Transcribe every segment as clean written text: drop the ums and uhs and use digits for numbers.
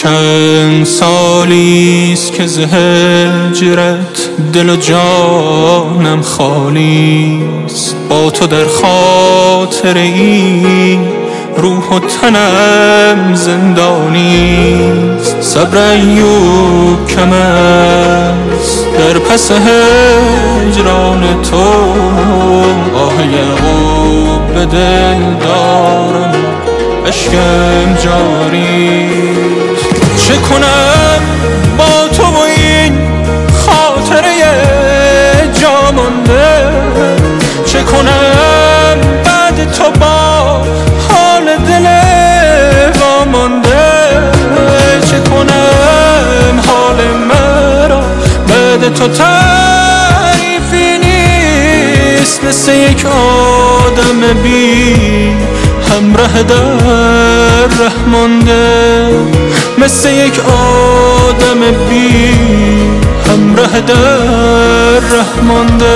چند سالیست که ز هجرت دل و جانم خالیست، با تو در خاطر این روح و تنم زندانیست. صبر ایوب کم است در پس هجران تو، آه یعقوب به دل دارم اشکم جاریست. چه کنم با تو و این خاطره جا مانده، چه کنم بعد تو با حال دل وامانده، چه کنم حال مرا بعد تو تعریفی نیست. مثل یک آدم بی همراه در ره مانده، مثل یک آدم بی همراه در ره مانده.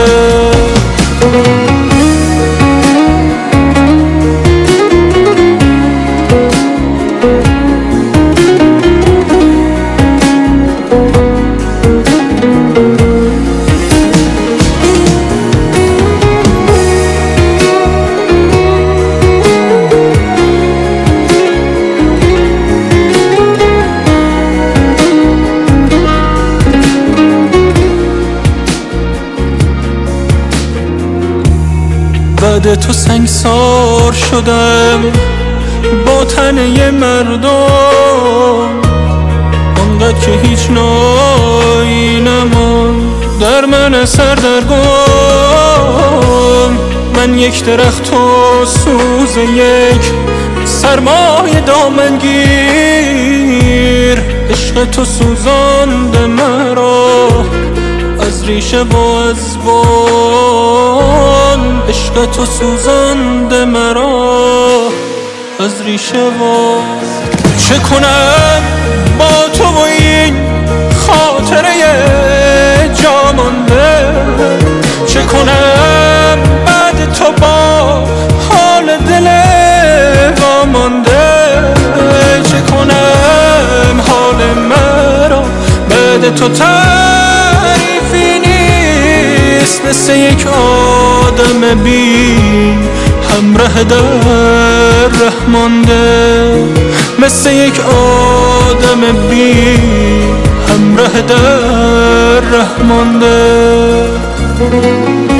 بعد تو سنگسار شدم با تنه مردم، آنقدر که هیچ نایی نماند در من سردرگم. من یک درخت و سوز یک سرمای دامنگیر، عشق تو سوزانده مرا از ریشه و از بن، عشق تو سوزانده مرا از ریشه و. چه کنم با تو و این خاطره جا مانده، چه کنم بعد تو با حال دل وامانده، چه کنم حال مرا بعد تو تعریفی نیست. مثل یک آدم بی همراه در ره مانده، مثل یک آدم بی همراه در ره مانده.